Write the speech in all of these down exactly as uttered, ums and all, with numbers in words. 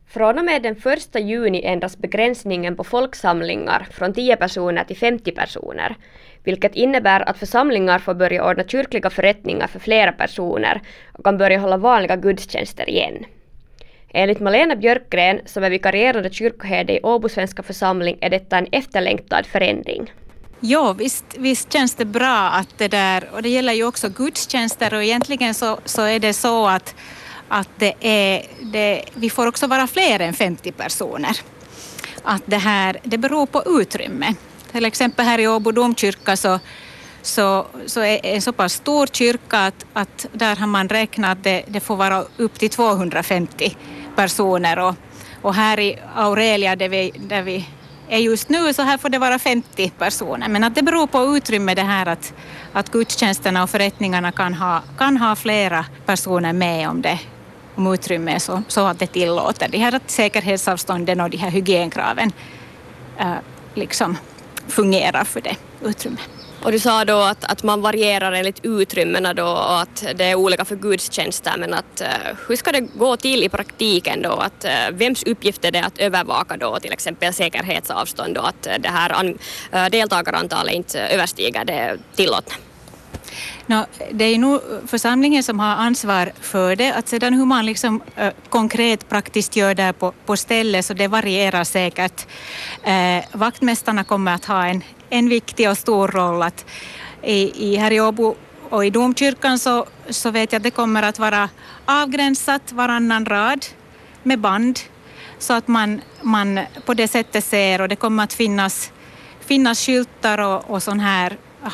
Från och med den första juni ändras begränsningen på folksamlingar från tio personer till femtio personer, vilket innebär att församlingar får börja ordna kyrkliga förrättningar för flera personer och kan börja hålla vanliga gudstjänster igen. Enligt Malena Björkgren, som är vikarierande kyrkoherde i Åbo svenska församling, är detta en efterlängtad förändring. Ja, visst, visst känns det bra att det där, och det gäller ju också gudstjänster, och egentligen så, så är det så att, att det är, det, vi får också vara fler än femtio personer. Att det här, det beror på utrymme. Till exempel här i Åbo domkyrka så, så, så är en så pass stor kyrka att, att där har man räknat att det, det får vara upp till tvåhundrafemtio personer, och, och här i Aurelia där vi, där vi är just nu så här får det vara femtio personer. Men att det beror på utrymme det här att, att gudstjänsterna och förrättningarna kan ha, kan ha flera personer med om det, om utrymme är så, så att det tillåter. De här säkerhetsavstånden och de här hygienkraven äh, liksom fungerar för det utrymmet. Och du sa då att, att man varierar enligt utrymmena då och att det är olika för gudstjänster, men att, hur ska det gå till i praktiken då? Att, vems uppgift är det att övervaka då till exempel säkerhetsavstånd och att det här deltagarantalet inte överstiger det tillåtna? No, det är nog församlingen som har ansvar för det. Att sedan hur man liksom, äh, konkret praktiskt gör det på, på stället så det varierar säkert. Äh, vaktmästarna kommer att ha en, en viktig och stor roll. Att i, i, här i Åbo och i domkyrkan så, så vet jag att det kommer att vara avgränsat varannan rad med band så att man, man på det sättet ser, och det kommer att finnas, finnas skyltar och, och sån här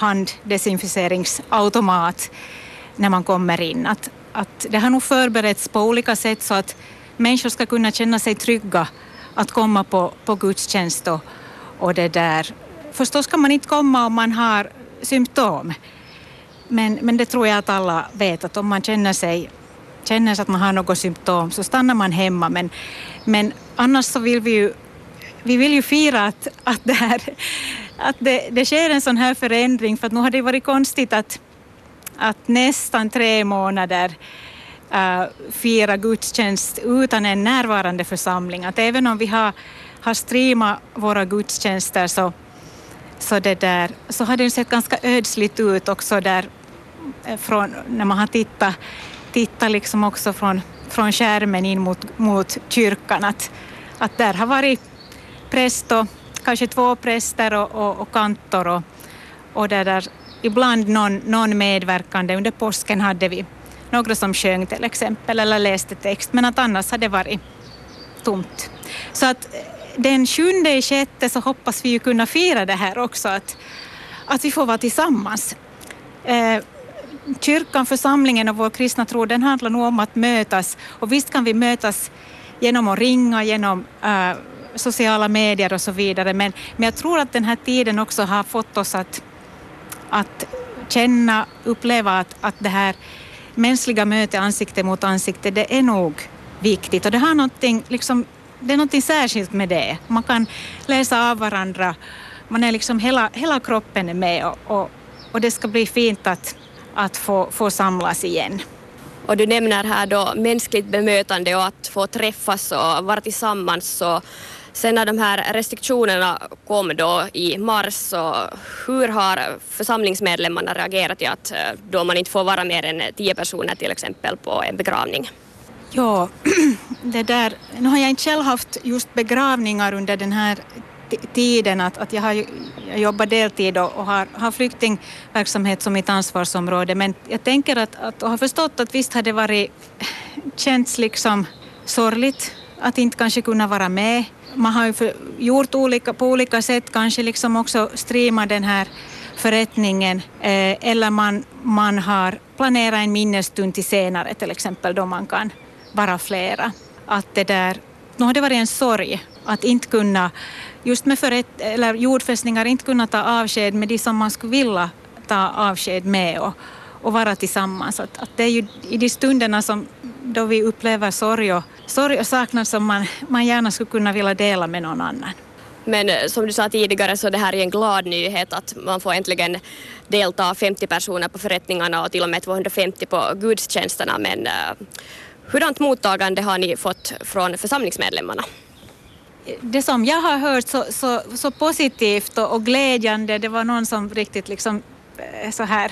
handdesinficeringsautomat när man kommer in. Att, att det har nog förberetts på olika sätt så att människor ska kunna känna sig trygga att komma på, på gudstjänst och, och det där. Förstås kan man inte komma om man har symptom. Men, men det tror jag att alla vet, att om man känner sig känner sig att man har något symptom så stannar man hemma. Men, men annars så vill vi ju vi vill ju fira att, att, det, här, att det, det sker en sån här förändring, för att nu har det varit konstigt att, att nästan tre månader uh, fira gudstjänst utan en närvarande församling. Att även om vi har, har streamat våra gudstjänster så, så, det där, så har det sett ganska ödsligt ut också där från, när man har tittat, tittat liksom också från, från skärmen in mot, mot kyrkan. Att, att där har varit präst och kanske två präster och, och, och kantor och, och där, där ibland någon, någon medverkande. Under påsken hade vi några som sjöng till exempel eller läste text, men att annars hade det varit tomt. Så att den sjunde i sjätte så hoppas vi ju kunna fira det här också, att, att vi får vara tillsammans. Eh, kyrkan, församlingen och vår kristna tro, den handlar nog om att mötas, och visst kan vi mötas genom att ringa, genom eh, sociala medier och så vidare, men, men jag tror att den här tiden också har fått oss att, att känna, uppleva att, att det här mänskliga mötet ansikte mot ansikte, det är nog viktigt, och det har någonting, liksom, det är någonting särskilt med det. Man kan läsa av varandra, man är liksom hela, hela kroppen är med, och, och, och det ska bli fint att, att få, få samlas igen. Och du nämner här då mänskligt bemötande och att få träffas och vara tillsammans. Så sen när de här restriktionerna kom då i mars, så hur har församlingsmedlemmarna reagerat i att då man inte får vara mer än tio personer till exempel på en begravning? Ja, det där, nu har jag inte själv haft just begravningar under den här t- tiden, att, att jag har jag jobbat deltid och, och har, har flyktingverksamhet som mitt ansvarsområde, men jag tänker att, att och har förstått att visst har det varit känts liksom sorgligt att inte kanske kunna vara med. Man har ju för, gjort olika, på olika sätt, kanske liksom också streama den här förrättningen, eh, eller man, man har planerat en minnesstund till senare till exempel, då man kan vara flera. Att det där, nu har det varit en sorg att inte kunna, just med förrätt, eller jordfästningar, inte kunna ta avsked med de som man skulle vilja ta avsked med och, och vara tillsammans. Att, att det är ju i de stunderna som då vi upplever sorg och, sorg och saknad som man, man gärna skulle kunna vilja dela med någon annan. Men som du sa tidigare, så det här är en glad nyhet att man får äntligen delta femtio personer på förrättningarna och till och med tvåhundrafemtio på gudstjänsterna. Men uh, Hurdant mottagande har ni fått från församlingsmedlemmarna? Det som jag har hört så, så, så positivt och, och glädjande, det var någon som riktigt liksom så här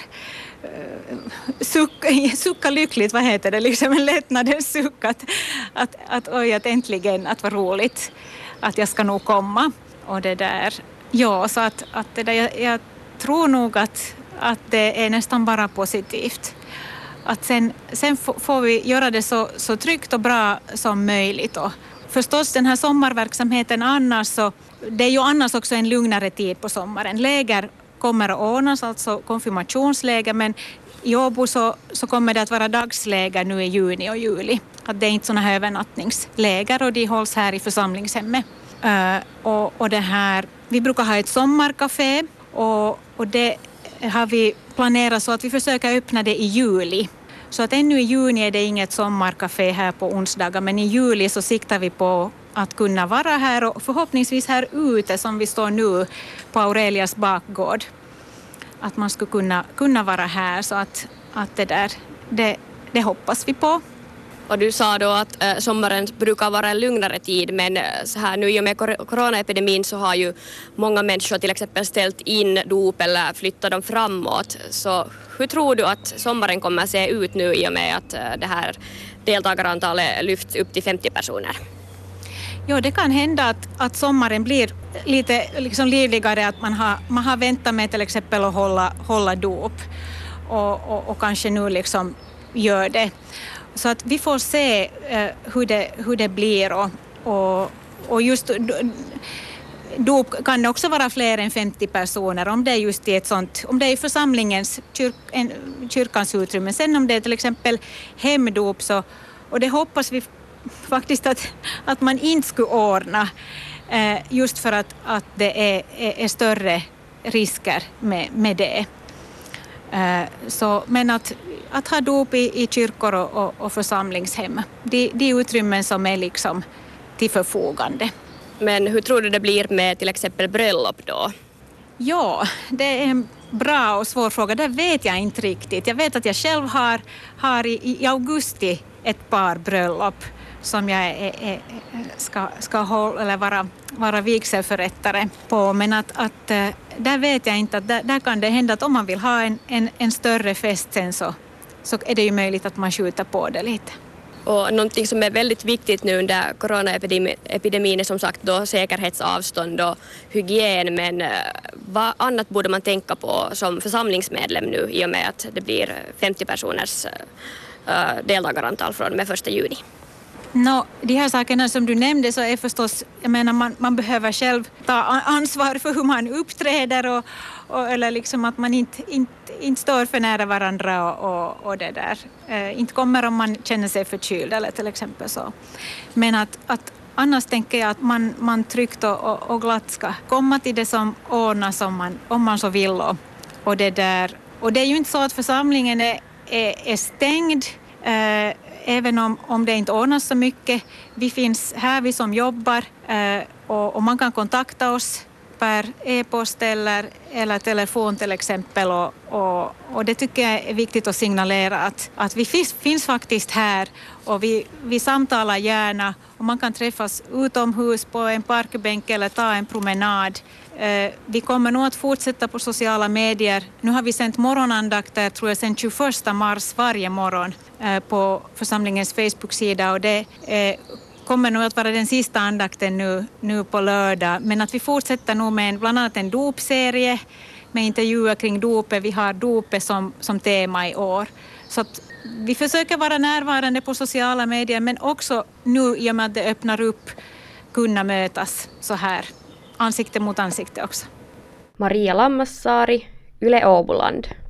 sucka, sucka lyckligt, vad heter det, liksom en lättnadens suck att, att, att oj, att äntligen, att vad roligt att jag ska nog komma och det där, ja, så att, att det där, jag, jag tror nog att, att det är nästan bara positivt. Att sen, sen får vi göra det så, så tryggt och bra som möjligt. Och förstås den här sommarverksamheten annars, så det är ju annars också en lugnare tid på sommaren. Läger kommer att ordnas, alltså konfirmationsläger, men i Åbo så, så kommer det att vara dagsläger nu i juni och juli. Att det är inte sådana här övernattningsläger och de hålls här i församlingshemmet. Uh, och, och det här, vi brukar ha ett sommarcafé och, och det har vi planerat så att vi försöker öppna det i juli. Så att ännu i juni är det inget sommarcafé här på onsdagar, men i juli så siktar vi på att kunna vara här och förhoppningsvis här ute som vi står nu på Aurelias bakgård. Att man skulle kunna, kunna vara här, så att, att det där, det, det hoppas vi på. Och du sa då att äh, sommaren brukar vara en lugnare tid, men äh, så här nu i och med kor- coronaepidemin så har ju många människor till exempel ställt in dop eller flyttat dem framåt. Så hur tror du att sommaren kommer att se ut nu i och med att äh, det här deltagarantalet lyfts upp till femtio personer? Ja, det kan hända att, att sommaren blir lite liksom livligare, att man har, man har väntat med till exempel att hålla, hålla dop och, och, och kanske nu liksom gör det. Så att vi får se eh, hur, det, hur det blir och, och, och just dop kan det också vara fler än femtio personer om det är just i ett sånt, om det är i församlingens kyrk, en, kyrkans utrymme. Sen om det är till exempel hemdop så, och det hoppas vi faktiskt att, att man inte skulle ordna eh, just för att, att det är, är, är större risker med, med det. Eh, så, men att, att ha dop i, i kyrkor och, och, och församlingshem, de, de utrymmen som är liksom till förfogande. Men hur tror du det blir med till exempel bröllop då? Ja, det är en bra och svår fråga. Det vet jag inte riktigt. Jag vet att jag själv har, har i, i augusti ett par bröllop som jag är, är, ska, ska hålla, eller vara, vara vigselförrättare på. Men att, att där vet jag inte att där, där kan det hända att om man vill ha en, en, en större fest sen så, så är det ju möjligt att man skjuter på det lite. Och någonting som är väldigt viktigt nu under coronaepidemin är som sagt då säkerhetsavstånd och hygien, men vad annat borde man tänka på som församlingsmedlem nu i och med att det blir femtio personers deltagarantal från med första juni? No, de här sakerna som du nämnde så är förstås, jag menar man, man behöver själv ta ansvar för hur man uppträder och, och eller liksom att man inte, inte, inte står för nära varandra och, och, och det där. Eh, inte kommer om man känner sig förkyld eller till exempel så. Men att, att annars tänker jag att man, man tryggt och, och, och glatt ska komma till det som ordnas om man, om man så vill. Och, och, det där. Och det är ju inte så att församlingen är, är, är stängd. Eh, Även om, om det inte ordnas så mycket. Vi finns här, vi som jobbar, eh, och, och man kan kontakta oss per e-post eller, eller telefon till exempel. Och, och, och det tycker jag är viktigt att signalera att, att vi finns, finns faktiskt här och vi, vi samtalar gärna. Och man kan träffas utomhus på en parkbänk eller ta en promenad. Eh, vi kommer nog att fortsätta på sociala medier. Nu har vi sänt morgonandakter tror jag sedan tjugoförsta mars varje morgon eh, på församlingens Facebook-sida och det eh, kommer nog att vara den sista andakten nu, nu på lördag. Men att vi fortsätter nog med en, bland annat en dopserie med intervjuer kring dopet. Vi har dopet som, som tema i år. Så att vi försöker vara närvarande på sociala medier men också nu i och med att det öppnar upp kunna mötas så här. Ansikte mot ansikte också. Maria Lammassaari, Yle Åboland.